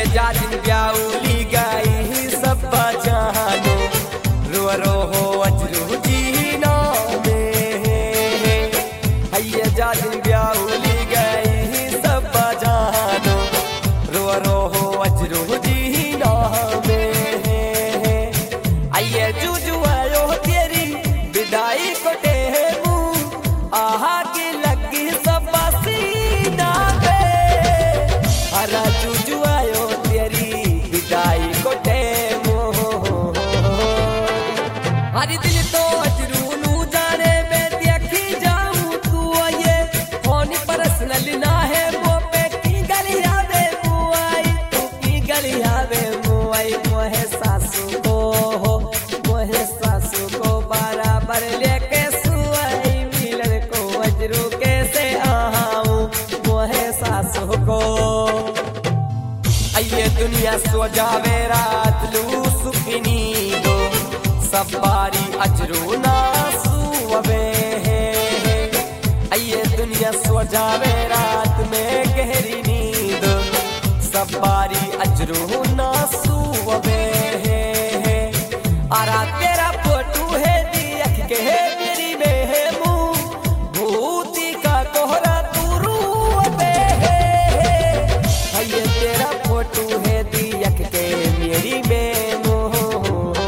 जाजिन ब्याउली गाई सब जानो रो रो हो अजरू जीना में आइए जाजिन ब्याउली गाई सब जानो रो रो हो अजरू जीना में आइए जूझू आयो तेरी विदाई को टेमू आहा की लगी सब सीना में हरा जूझू आयो तेरी विदाई को टेमू हरी दिल तो अजरू नू जाने में देखी जाऊं तू ये फोन पर्सनल ना है वो पे की गली आवे मुआई तू की गली आवे मुआई मोहे सासू को बराबर लेके सुआई मिलन को अजरू कैसे आऊं मोहे सासू को आइए दुनिया सो जावे रात लू सुखनी दो सब बारी अजरू ना सुवे आइए दुनिया सो जावे रात में गहरी नींद सब बारी अजरू ना सुवे आरा तेरा फोटू है दिख के मेरी में मुंह भूती का कोहरा तू रूबे आइए तेरा फोटू है दिख के मेरी में मुंह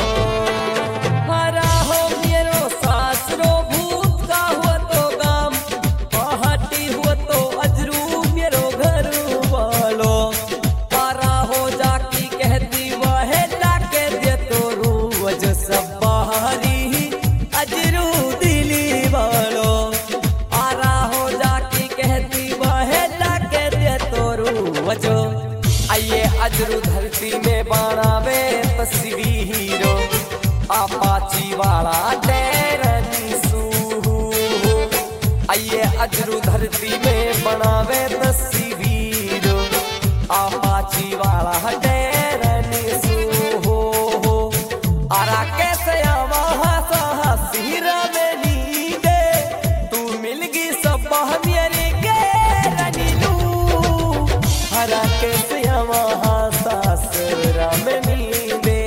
हरा हो मेरो सासरो भूत का हुआ तो गाम पहाटी हुआ तो अजरू मेरो घर वालो हरा हो जाकी कहती वह लाके दे तो जो सब बाहरी अजरू दिली वालो आरा हो जाकी कहती वह लाके दे तो जो आइए अजरू धरती में बनावे तस्वीरो आपाची वाला डेरनी सू आइए अजरू धरती में बनावे तस्वीरो आपाची वाला डेरनी सू आरा कैसे आवा सिरा में नींदे तू मिलगी सब मेरे के रनीलू हरा कैसे आवा सासरा में नींदे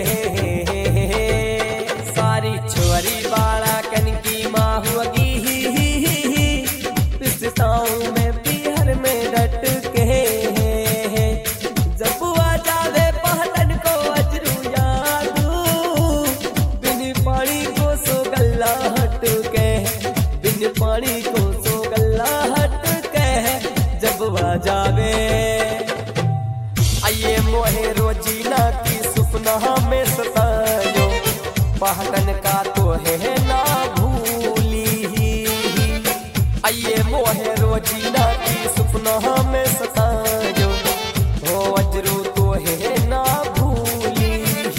सारी छोरी बाला कन की माँ हुगी पिसताऊं में पीहर में डट के जब आ जावे पहटन को अजरू पानी को सो गल्ला हट के बिन पानी को सो गल्ला हट के जब आ जावे आइए मोहे रोजीना की सुपना में सतायो पहटन का तो है ना भूली आइए मोहे रोजीना की सुपना में सतायो हो अजरू तो है ना भूली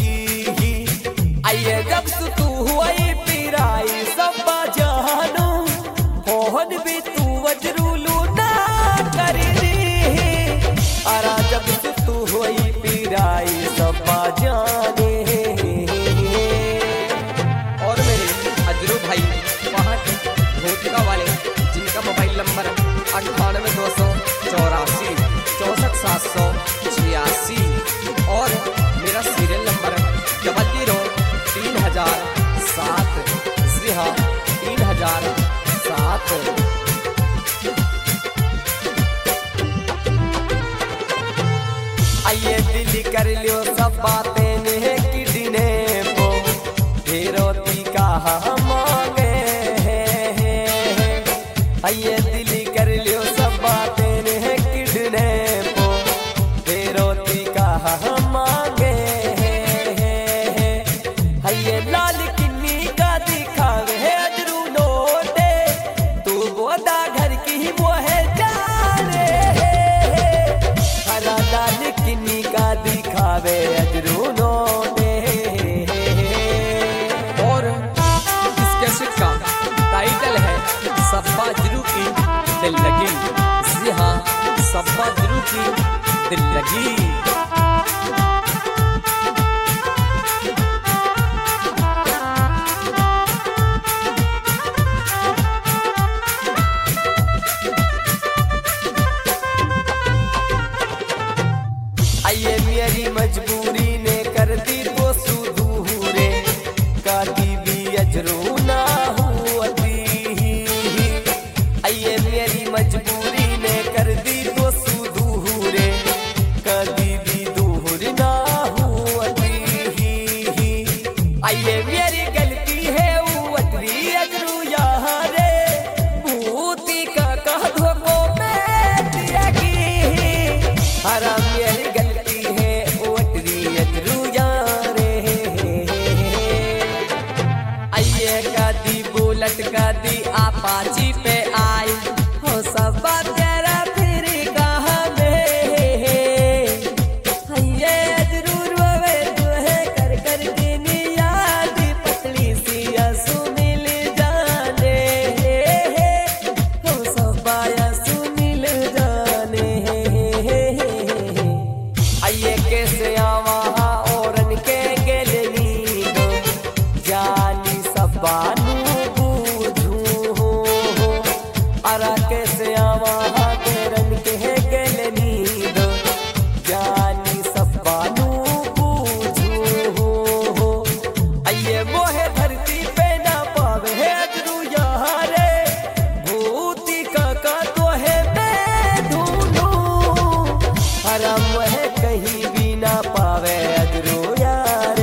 आइए जब तू हुई पिराई सब जानो होहन भी तू अजरू लूना करी अरा जब तू हुई पिराई सब जाने और मेरे अजरू भाई वहाँ भोटिका वाले जिनका मोबाइल नंबर 98,284 64,786 और मेरा सीरियल नंबर 003007 3007 आइए दिल्ली कर लियो सब बातें ने किडने को फिरोती का मांगे आइए दिल्ली कर लियो सब बातें ने किडने को फिरोती का मांगे आइए लाल किन्नी का दिखावे अजरू नोटे तू बोदा घर की वो है जाने हरा लाल किन्नी का दिखावे अजरू नोटे और इस कैसेट का टाइटल है सब्बा अजरू की दिल लगी जी हाँ सब्बा अजरू की दिल लगी आइए मेरी मजबूरी ने कर दी तो सुदूरे का दीदी अजरू ना हुआती। आइए मेरी मजबूरी ने कर दी तो सुदूरे का दीदी दूर ना हुआती। आइए मेरी गलती है उतरी अजरू यहाँ रे भूती का कह धोको मैं दिया की। हरा मेरी गलती है उतरी अजरू यहाँ रे। आइए का दी बुलट का दी आपाची पे आई हो सब बात तेरा फिर कहाँ में। आइए अजरू रोवे दुहे कर कर दिन याद पतली सी सुनील जाने हो सब बाया सुनील जाने। आइए कैसे आवा औरन के गेलनी दो जानी सब बानू बूझू हो। अरा कैसे आवा औरन के गेलनी दो जानी सब बानू बूझू हो। आइए मोहे धरती पे ना पावे है अजरू यहाँ रे भूती का तो है मैं ढूंढूं। हरा मोहे कहीं भी ना पावे अजरू यारे।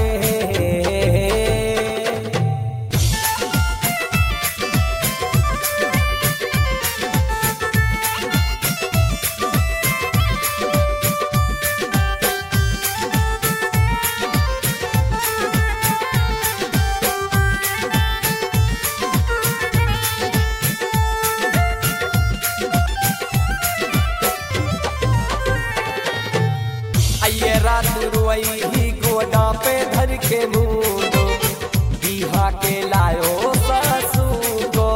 आइए रात रुई ही गोडा पे धर के मुंडो बिहा के लायो सासू को।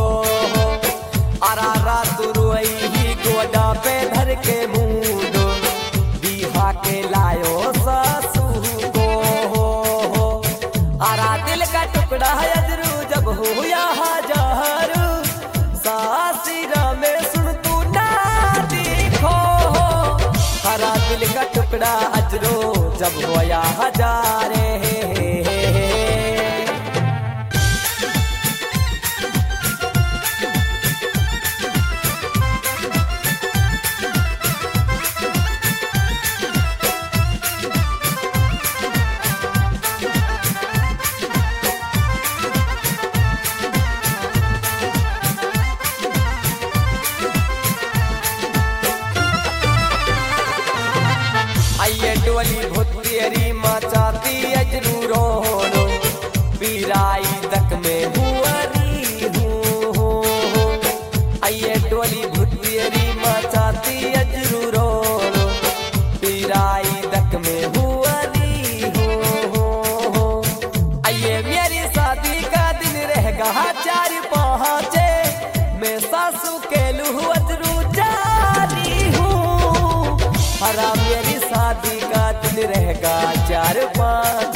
अरा रात रुई ही गोडा पे धर के मुंडो बिहा के लायो सासू को। अरा दिल का टुकड़ा अजरू जब हो यहाँ जार सासीरा में सुन तू ना देखो। हरा दिल का टुकड़ा अजरो जब होया हजारे। आइए डोली भुतियरी मचाती अजरू रोनो पीराई दक में हुआरी हूँ। आइए डोली भुतियरी मचाती अजरू रोनो पीराई दक में हुआरी हूँ। आइए मेरी शादी का दिन रहेगा 4-5 मैं सासू के लूह अजरू जारी हूँ। हरा मेरी शादी का दिन रहेगा 4-5।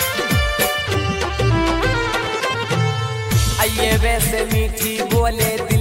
आइए वैसे मीठी बोले